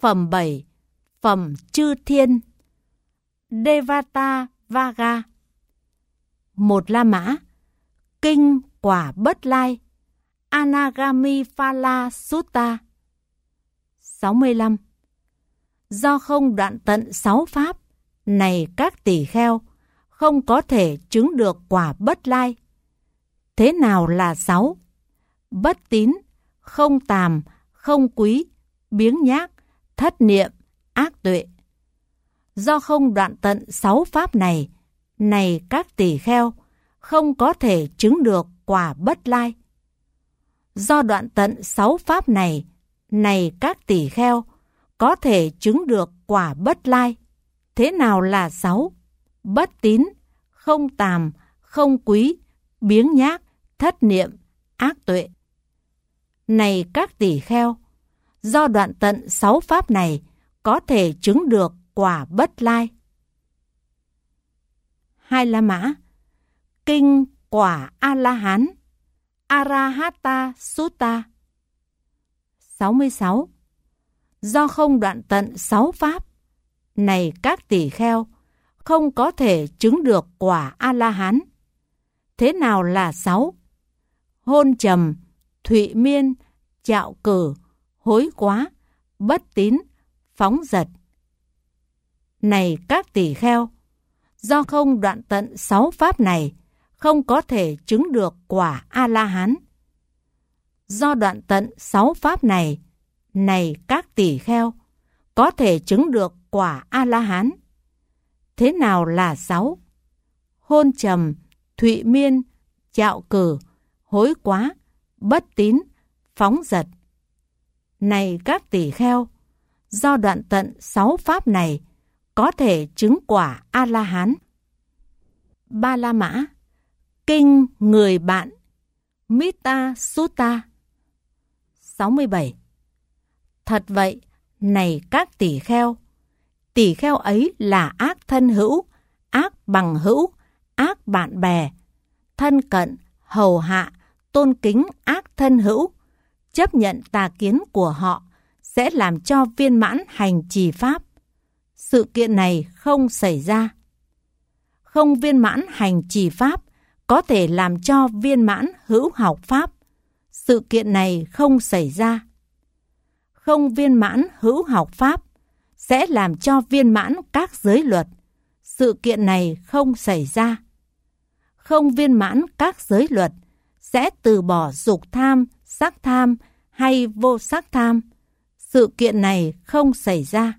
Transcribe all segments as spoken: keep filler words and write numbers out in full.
Phẩm bảy. Phẩm chư thiên. Devata Vaga. Một La Mã. Kinh quả Bất Lai. Anagami Phala Sutta. sáu mươi lăm. Do không đoạn tận sáu pháp, này các tỳ kheo, không có thể chứng được quả Bất Lai. Thế nào là sáu? Bất tín, không tàm, không quý, biếng nhác, thất niệm, ác tuệ. Do không đoạn tận sáu pháp này, này các tỳ kheo, không có thể chứng được quả Bất Lai. Do đoạn tận sáu pháp này, này các tỳ kheo, có thể chứng được quả Bất Lai. Thế nào là sáu? Bất tín, không tàm, không quý, biếng nhác, thất niệm, ác tuệ. Này các tỳ kheo, do đoạn tận sáu pháp này, có thể chứng được quả Bất Lai. Hai La Mã. Kinh quả A-la-hán. Arahata Sutta. sáu mươi sáu. Do không đoạn tận sáu pháp, này các tỳ kheo, không có thể chứng được quả A-la-hán. Thế nào là sáu? Hôn trầm, thụy miên, trạo cử, hối quá, bất tín, phóng dật. Này các tỳ kheo, do không đoạn tận sáu pháp này, không có thể chứng được quả A-la-hán. Do đoạn tận sáu pháp này, này các tỳ kheo, có thể chứng được quả A-la-hán. Thế nào là sáu? Hôn trầm, thụy miên, trạo cử, hối quá, bất tín, phóng dật. Này các tỳ kheo, do đoạn tận sáu pháp này, có thể chứng quả A-la-hán. Ba La Mã. Kinh người bạn. Mita Sutta. sáu mươi bảy. Thật vậy, này các tỳ kheo, tỳ kheo ấy là ác thân hữu, ác bằng hữu, ác bạn bè, thân cận, hầu hạ, tôn kính ác thân hữu, chấp nhận tà kiến của họ sẽ làm cho viên mãn hành trì pháp. Sự kiện này không xảy ra. Không viên mãn hành trì pháp có thể làm cho viên mãn hữu học pháp. Sự kiện này không xảy ra. Không viên mãn hữu học pháp sẽ làm cho viên mãn các giới luật. Sự kiện này không xảy ra. Không viên mãn các giới luật sẽ từ bỏ dục tham, sắc tham hay vô sắc tham. Sự kiện này không xảy ra.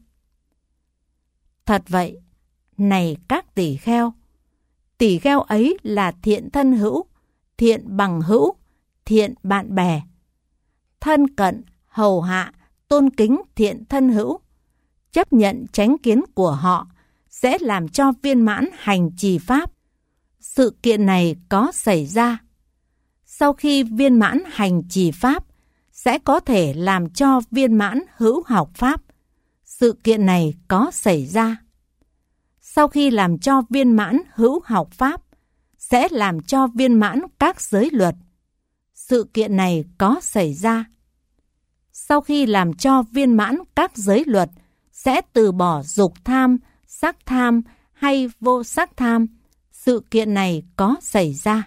Thật vậy, này các tỳ kheo, tỳ kheo ấy là thiện thân hữu, thiện bằng hữu, thiện bạn bè, thân cận, hầu hạ, tôn kính thiện thân hữu, chấp nhận chánh kiến của họ sẽ làm cho viên mãn hành trì pháp. Sự kiện này có xảy ra. Sau khi viên mãn hành trì pháp, sẽ có thể làm cho viên mãn hữu học pháp. Sự kiện này có xảy ra. Sau khi làm cho viên mãn hữu học pháp, sẽ làm cho viên mãn các giới luật. Sự kiện này có xảy ra. Sau khi làm cho viên mãn các giới luật, sẽ từ bỏ dục tham, sắc tham hay vô sắc tham. Sự kiện này có xảy ra.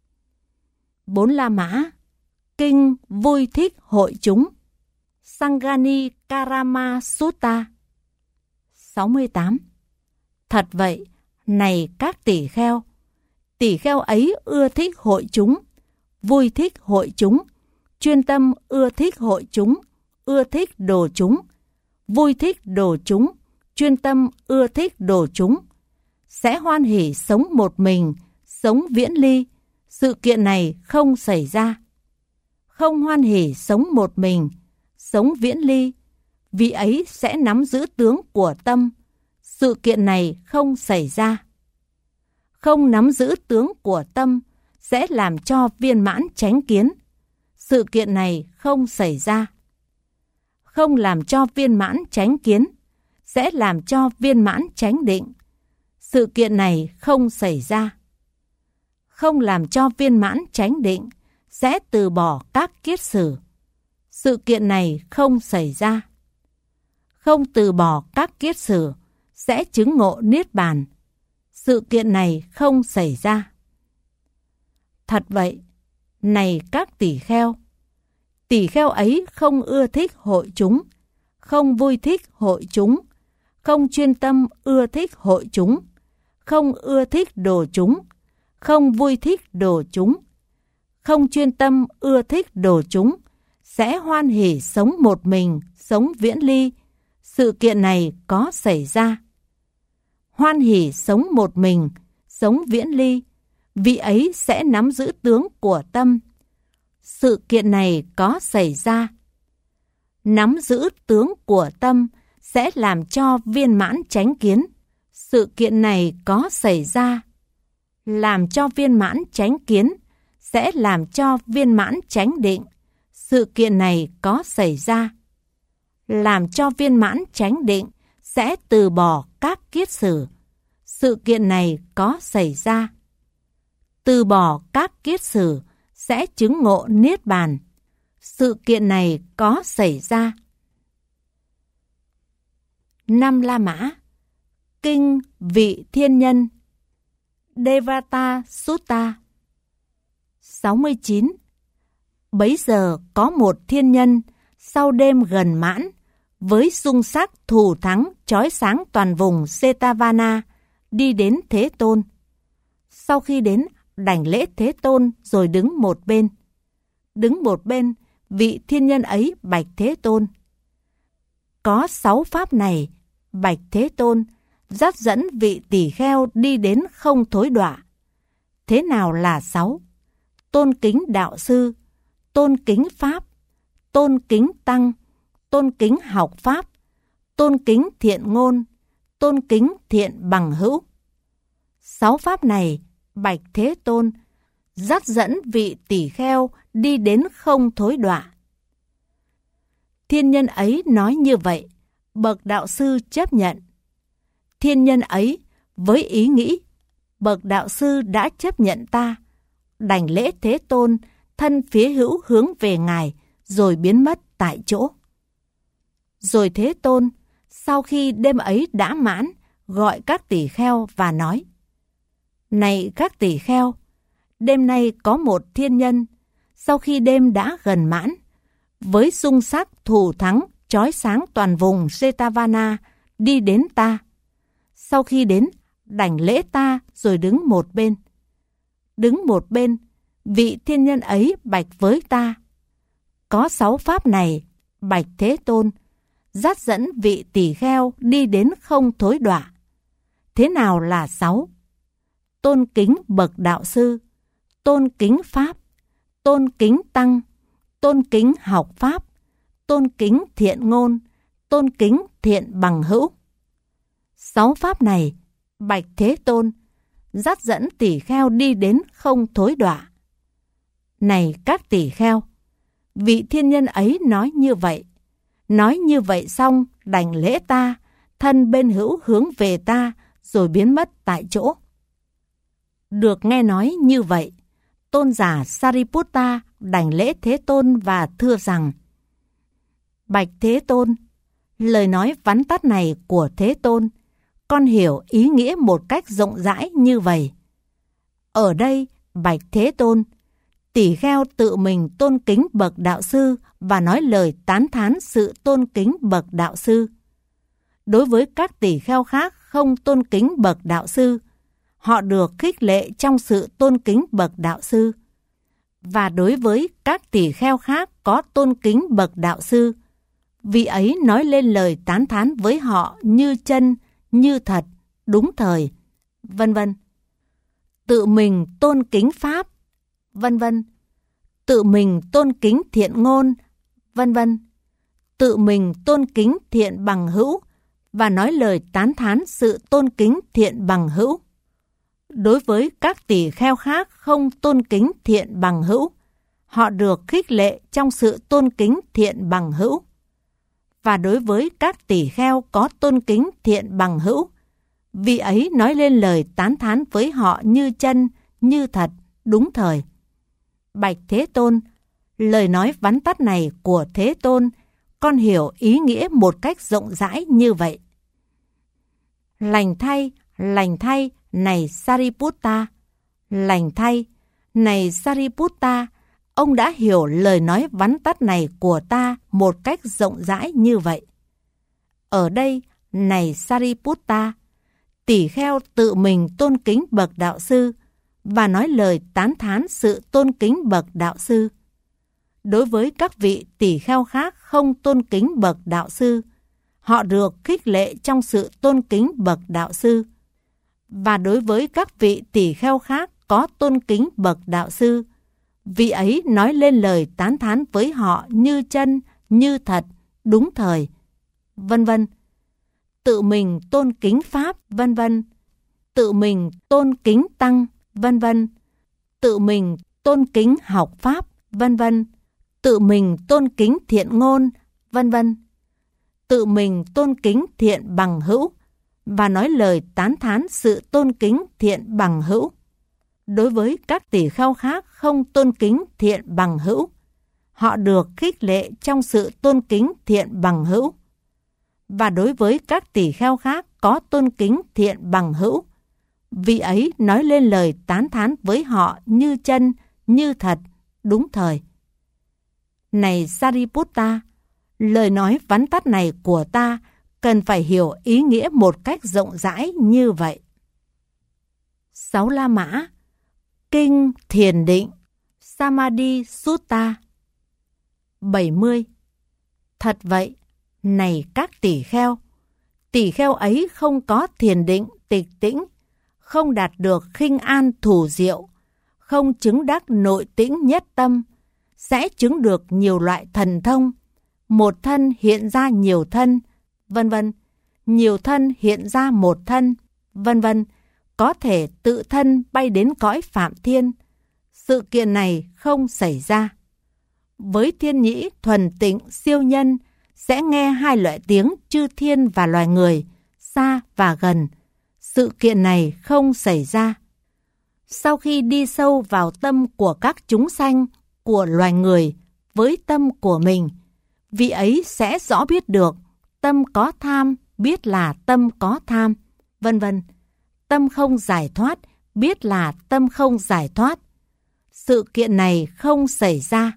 Bốn La Mã. Kinh vui thích hội chúng. Sangani Karama Sutta. sáu mươi tám. Thật vậy, này các tỳ kheo, tỳ kheo ấy ưa thích hội chúng, vui thích hội chúng, chuyên tâm ưa thích hội chúng, ưa thích đồ chúng, vui thích đồ chúng, chuyên tâm ưa thích đồ chúng, sẽ hoan hỉ sống một mình, sống viễn ly. Sự kiện này không xảy ra. Không hoan hỉ sống một mình, sống viễn ly, vị ấy sẽ nắm giữ tướng của tâm. Sự kiện này không xảy ra. Không nắm giữ tướng của tâm sẽ làm cho viên mãn chánh kiến. Sự kiện này không xảy ra. Không làm cho viên mãn chánh kiến sẽ làm cho viên mãn chánh định. Sự kiện này không xảy ra. Không làm cho viên mãn chánh định sẽ từ bỏ các kiết sử. Sự kiện này không xảy ra. không từ bỏ các kiết sử, sẽ chứng ngộ niết bàn. Sự kiện này không xảy ra. Thật vậy, này các tỷ kheo, tỷ kheo ấy không ưa thích hội chúng, không vui thích hội chúng, không chuyên tâm ưa thích hội chúng, không ưa thích đồ chúng, không vui thích đồ chúng, không chuyên tâm ưa thích đồ chúng, sẽ hoan hỉ sống một mình, sống viễn ly. Sự kiện này có xảy ra. Hoan hỉ sống một mình, sống viễn ly, vị ấy sẽ nắm giữ tướng của tâm. Sự kiện này có xảy ra. Nắm giữ tướng của tâm sẽ làm cho viên mãn chánh kiến. Sự kiện này có xảy ra. Làm cho viên mãn chánh kiến sẽ làm cho viên mãn chánh định. Sự kiện này có xảy ra. Làm cho viên mãn chánh định sẽ từ bỏ các kiết sử. Sự kiện này có xảy ra. Từ bỏ các kiết sử sẽ chứng ngộ niết bàn. Sự kiện này có xảy ra. Năm La Mã. Kinh Vị Thiên Nhân, Devata Sutta. sáu mươi chín. Bấy giờ có một thiên nhân sau đêm gần mãn, với dung sắc thù thắng chói sáng toàn vùng Setavana, đi đến Thế Tôn. Sau khi đến, đảnh lễ Thế Tôn rồi đứng một bên. Đứng một bên, vị thiên nhân ấy bạch Thế Tôn: có sáu pháp này, bạch Thế Tôn, dắt dẫn vị tỷ kheo đi đến không thối đọa. Thế nào là sáu? Tôn kính đạo sư, tôn kính pháp, tôn kính tăng, tôn kính học pháp, tôn kính thiện ngôn, tôn kính thiện bằng hữu. Sáu pháp này, bạch Thế Tôn, dắt dẫn vị tỷ kheo đi đến không thối đọa. Thiên nhân ấy nói như vậy, bậc đạo sư chấp nhận. Thiên nhân ấy với ý nghĩ, bậc đạo sư đã chấp nhận ta, đảnh lễ Thế Tôn, thân phía hữu hướng về Ngài, rồi biến mất tại chỗ. Rồi Thế Tôn, sau khi đêm ấy đã mãn, gọi các tỷ kheo và nói: này các tỷ kheo, đêm nay có một thiên nhân, sau khi đêm đã gần mãn, với dung sắc thù thắng chói sáng toàn vùng Setavana, đi đến ta. Sau khi đến, đảnh lễ ta rồi đứng một bên. Đứng một bên, vị thiên nhân ấy bạch với ta: có sáu pháp này, bạch Thế Tôn, dắt dẫn vị tỷ kheo đi đến không thối đọa. Thế nào là sáu? Tôn kính bậc đạo sư, tôn kính pháp, tôn kính tăng, tôn kính học pháp, tôn kính thiện ngôn, tôn kính thiện bằng hữu. Sáu pháp này, bạch Thế Tôn, dắt dẫn tỷ kheo đi đến không thối đọa. Này các tỷ kheo, vị thiên nhân ấy nói như vậy. Nói như vậy xong, đảnh lễ ta, thân bên hữu hướng về ta, rồi biến mất tại chỗ. Được nghe nói như vậy, tôn giả Sariputta đảnh lễ Thế Tôn và thưa rằng: bạch Thế Tôn, lời nói vắn tắt này của Thế Tôn, con hiểu ý nghĩa một cách rộng rãi như vậy. Ở đây, bạch Thế Tôn, tỷ kheo tự mình tôn kính bậc đạo sư và nói lời tán thán sự tôn kính bậc đạo sư. Đối với các tỷ kheo khác không tôn kính bậc đạo sư, họ được khích lệ trong sự tôn kính bậc đạo sư. Và đối với các tỷ kheo khác có tôn kính bậc đạo sư, vị ấy nói lên lời tán thán với họ như chân, như thật, đúng thời, vân vân. Tự mình tôn kính pháp, vân vân. Tự mình tôn kính thiện ngôn, vân vân. Tự mình tôn kính thiện bằng hữu và nói lời tán thán sự tôn kính thiện bằng hữu. Đối với các tỷ kheo khác không tôn kính thiện bằng hữu, họ được khích lệ trong sự tôn kính thiện bằng hữu. Và đối với các tỷ kheo có tôn kính thiện bằng hữu, vị ấy nói lên lời tán thán với họ như chân, như thật, đúng thời. Bạch Thế Tôn, lời nói vắn tắt này của Thế Tôn, con hiểu ý nghĩa một cách rộng rãi như vậy. Lành thay, lành thay, này Sariputta. Lành thay, này Sariputta, ông đã hiểu lời nói vắn tắt này của ta một cách rộng rãi như vậy. Ở đây, này Sariputta, tỳ kheo tự mình tôn kính bậc đạo sư và nói lời tán thán sự tôn kính bậc đạo sư. Đối với các vị tỳ kheo khác không tôn kính bậc đạo sư, họ được khích lệ trong sự tôn kính bậc đạo sư. Và đối với các vị tỳ kheo khác có tôn kính bậc đạo sư, vị ấy nói lên lời tán thán với họ như chân, như thật, đúng thời, vân vân. Tự mình tôn kính Pháp, vân vân. Tự mình tôn kính Tăng, vân vân. Tự mình tôn kính học Pháp, vân vân. Tự mình tôn kính thiện ngôn, vân vân. Tự mình tôn kính thiện bằng hữu và nói lời tán thán sự tôn kính thiện bằng hữu. Đối với các tỳ kheo khác không tôn kính thiện bằng hữu, họ được khích lệ trong sự tôn kính thiện bằng hữu. Và đối với các tỳ kheo khác có tôn kính thiện bằng hữu, vị ấy nói lên lời tán thán với họ như chân, như thật, đúng thời. Này Sariputta, lời nói vắn tắt này của ta cần phải hiểu ý nghĩa một cách rộng rãi như vậy. Sáu La Mã, Kinh Thiền Định, Samadhi Sutta. bảy mươi. Thật vậy, này các tỳ kheo, tỳ kheo ấy không có thiền định tịch tĩnh, không đạt được khinh an thủ diệu, không chứng đắc nội tĩnh nhất tâm, sẽ chứng được nhiều loại thần thông, một thân hiện ra nhiều thân, vân vân, nhiều thân hiện ra một thân, vân vân, có thể tự thân bay đến cõi Phạm Thiên. Sự kiện này không xảy ra. Với thiên nhĩ thuần tịnh siêu nhân, sẽ nghe hai loại tiếng chư thiên và loài người, xa và gần. Sự kiện này không xảy ra. Sau khi đi sâu vào tâm của các chúng sanh, của loài người, với tâm của mình, vị ấy sẽ rõ biết được tâm có tham, biết là tâm có tham, vân vân. Tâm không giải thoát, biết là tâm không giải thoát. Sự kiện này không xảy ra.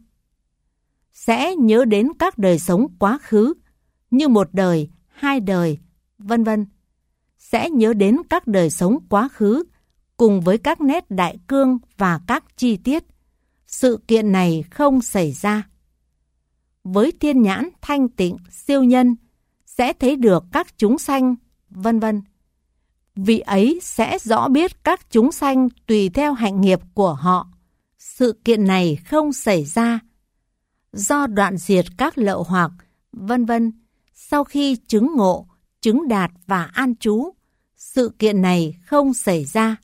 Sẽ nhớ đến các đời sống quá khứ, như một đời, hai đời, vân vân. Sẽ nhớ đến các đời sống quá khứ, cùng với các nét đại cương và các chi tiết. Sự kiện này không xảy ra. Với thiên nhãn thanh tịnh siêu nhân, sẽ thấy được các chúng sanh, vân vân. Vị ấy sẽ rõ biết các chúng sanh tùy theo hạnh nghiệp của họ. Sự kiện này không xảy ra. Do đoạn diệt các lậu hoặc, vân vân, sau khi chứng ngộ, chứng đạt và an trú, sự kiện này không xảy ra.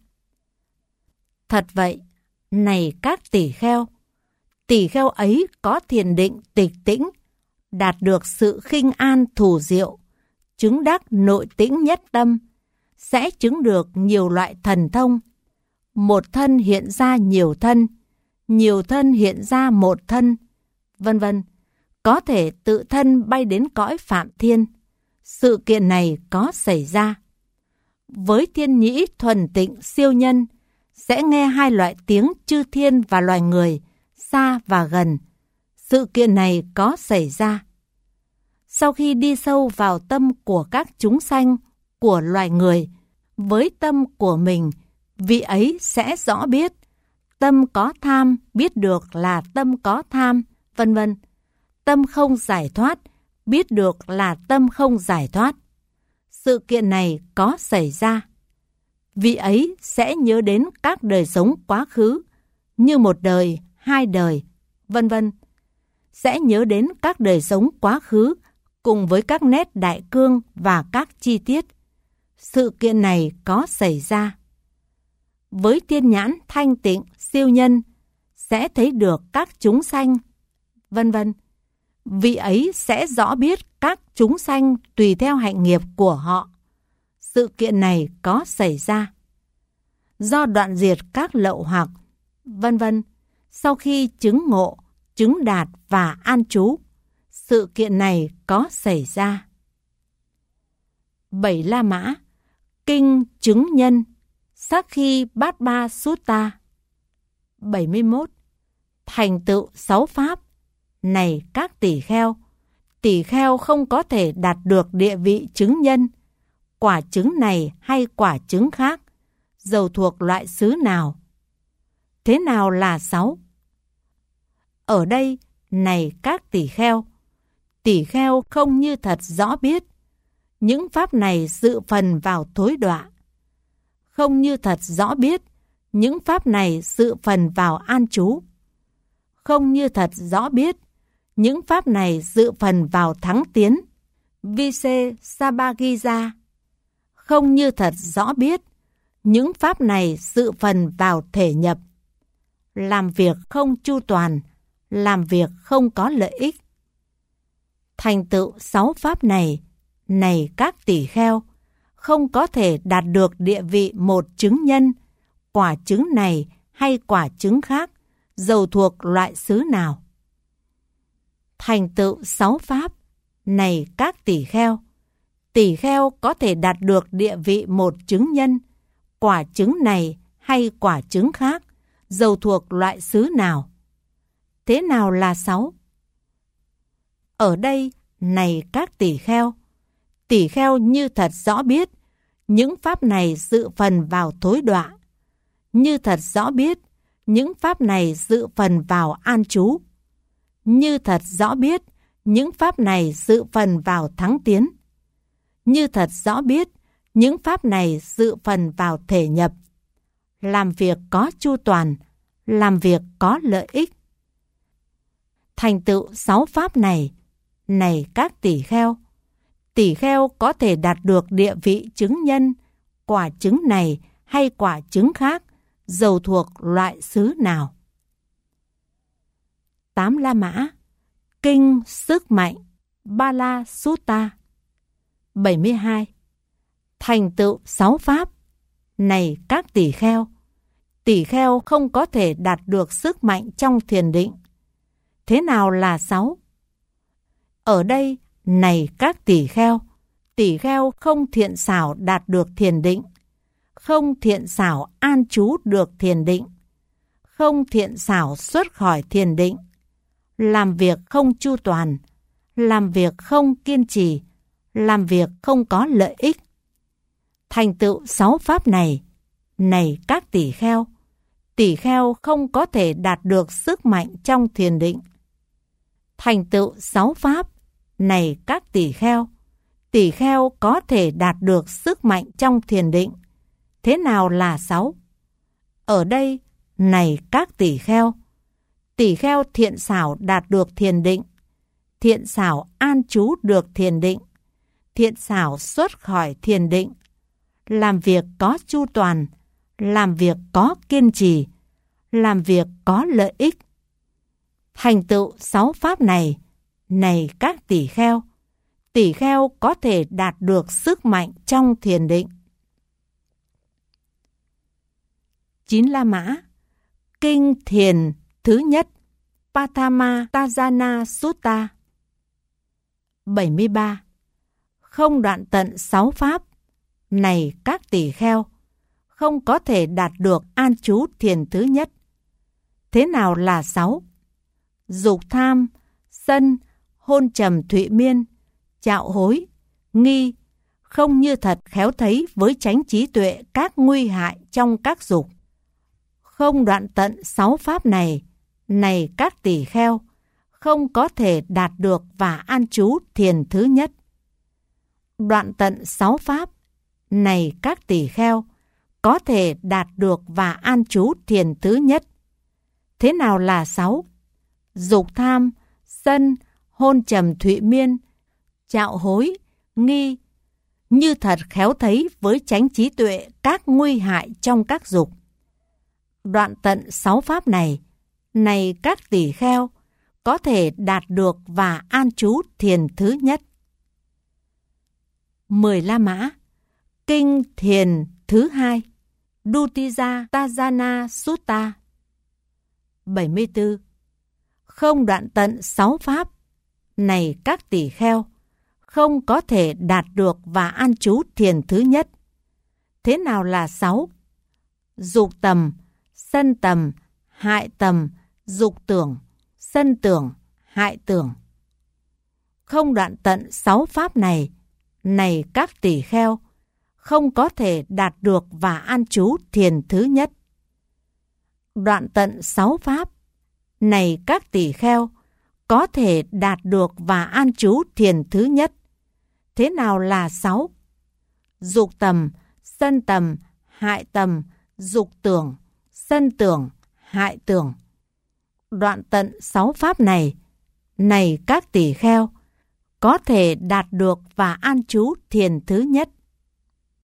Thật vậy, này các tỳ kheo, tỳ kheo ấy có thiền định tịch tĩnh, đạt được sự khinh an thủ diệu, chứng đắc nội tĩnh nhất tâm, sẽ chứng được nhiều loại thần thông. Một thân hiện ra nhiều thân, nhiều thân hiện ra một thân, vân vân, có thể tự thân bay đến cõi Phạm Thiên. Sự kiện này có xảy ra. Với thiên nhĩ thuần tịnh siêu nhân, sẽ nghe hai loại tiếng chư thiên và loài người, xa và gần. Sự kiện này có xảy ra. Sau khi đi sâu vào tâm của các chúng sanh, của loài người, với tâm của mình, vị ấy sẽ rõ biết tâm có tham, biết được là tâm có tham, vân vân. Tâm không giải thoát, biết được là tâm không giải thoát. Sự kiện này có xảy ra. Vị ấy sẽ nhớ đến các đời sống quá khứ, như một đời, hai đời, vân vân. Sẽ nhớ đến các đời sống quá khứ, cùng với các nét đại cương và các chi tiết. Sự kiện này có xảy ra. Với thiên nhãn thanh tịnh siêu nhân, sẽ thấy được các chúng sanh, vân vân. Vị ấy sẽ rõ biết các chúng sanh tùy theo hạnh nghiệp của họ. Sự kiện này có xảy ra. Do đoạn diệt các lậu hoặc, vân vân, sau khi chứng ngộ, chứng đạt và an trú, sự kiện này có xảy ra. Bảy La Mã, Kinh Chứng Nhân, Sakhi Bát Ba Sutta. bảy mươi mốt. Thành tựu sáu pháp. Này các tỷ kheo, tỷ kheo không có thể đạt được địa vị chứng nhân, quả chứng này hay quả chứng khác, dầu thuộc loại xứ nào. Thế nào là sáu? Ở đây, này các tỷ kheo, tỷ kheo không như thật rõ biết, những pháp này dự phần vào thối đọa. Không như thật rõ biết, những pháp này dự phần vào an trú. Không như thật rõ biết, những pháp này dự phần vào thắng tiến, Vise Sabagija. Không như thật rõ biết, những pháp này dự phần vào thể nhập. Làm việc không chu toàn, làm việc không có lợi ích. Thành tựu sáu pháp này, này các tỷ kheo, không có thể đạt được địa vị một chứng nhân, quả chứng này hay quả chứng khác, dầu thuộc loại xứ nào. Thành tựu sáu pháp, này các tỷ kheo, tỷ kheo có thể đạt được địa vị một chứng nhân, quả chứng này hay quả chứng khác, dầu thuộc loại xứ nào. Thế nào là sáu? Ở đây, này các tỷ kheo, tỷ kheo như thật rõ biết, những pháp này dự phần vào thối đọa. Như thật rõ biết, những pháp này dự phần vào an trú. Như thật rõ biết, những pháp này dự phần vào thắng tiến. Như thật rõ biết, những pháp này dự phần vào thể nhập. Làm việc có chu toàn, làm việc có lợi ích. Thành tựu sáu pháp này, này các tỷ kheo, tỷ kheo có thể đạt được địa vị chứng nhân, quả chứng này hay quả chứng khác, dầu thuộc loại xứ nào. Tám La Mã, Kinh Sức Mạnh, Bala Sutta. bảy mươi hai. Thành tựu sáu pháp. Này các tỷ kheo, tỷ kheo không có thể đạt được sức mạnh trong thiền định. Thế nào là sáu? Ở đây, này các tỷ kheo, tỷ kheo không thiện xảo đạt được thiền định, không thiện xảo an trú được thiền định, không thiện xảo xuất khỏi thiền định, làm việc không chu toàn, làm việc không kiên trì, làm việc không có lợi ích. Thành tựu sáu pháp này, này các tỷ kheo, tỷ kheo không có thể đạt được sức mạnh trong thiền định. Thành tựu sáu pháp, này các tỷ kheo, tỷ kheo có thể đạt được sức mạnh trong thiền định. Thế nào là sáu? Ở đây, này các tỷ kheo, tỷ kheo thiện xảo đạt được thiền định, thiện xảo an trú được thiền định, thiện xảo xuất khỏi thiền định, làm việc có chu toàn, làm việc có kiên trì, làm việc có lợi ích. Thành tựu sáu pháp này, này các tỷ kheo, tỷ kheo có thể đạt được sức mạnh trong thiền định. Chín La Mã, Kinh Thiền thứ nhất, Pathama Tajana Sutta. bảy mươi ba. Không đoạn tận sáu pháp. Này các tỷ kheo, không có thể đạt được an trú thiền thứ nhất. Thế nào là sáu? Dục tham, sân, hôn trầm thụy miên, trạo hối, nghi, không như thật khéo thấy với chánh trí tuệ các nguy hại trong các dục. Không đoạn tận sáu pháp này, này các tỷ kheo, không có thể đạt được và an trú thiền thứ nhất. Đoạn tận sáu pháp, này các tỷ kheo, có thể đạt được và an trú thiền thứ nhất. Thế nào là sáu? Dục tham, sân, hôn trầm thụy miên, trạo hối, nghi, như thật khéo thấy với chánh trí tuệ các nguy hại trong các dục. Đoạn tận sáu pháp này, này các tỷ kheo, có thể đạt được và an trú thiền thứ nhất. Mười La Mã, Kinh Thiền thứ hai, Dutija Tajana Sutta. bảy mươi tư. Không đoạn tận sáu pháp. này các tỳ kheo, không có thể đạt được và an trú thiền thứ nhất. Thế nào là sáu? Dục tầm, sân tầm, hại tầm, dục tưởng, sân tưởng, hại tưởng. Không đoạn tận sáu pháp này, này các tỳ kheo, không có thể đạt được và an trú thiền thứ nhất. Đoạn tận sáu pháp, này các tỳ kheo, có thể đạt được và an trú thiền thứ nhất. Thế nào là sáu? Dục tầm, sân tầm, hại tầm, dục tưởng, sân tưởng, hại tưởng. Đoạn tận sáu pháp này, này các tỳ kheo, có thể đạt được và an trú thiền thứ nhất.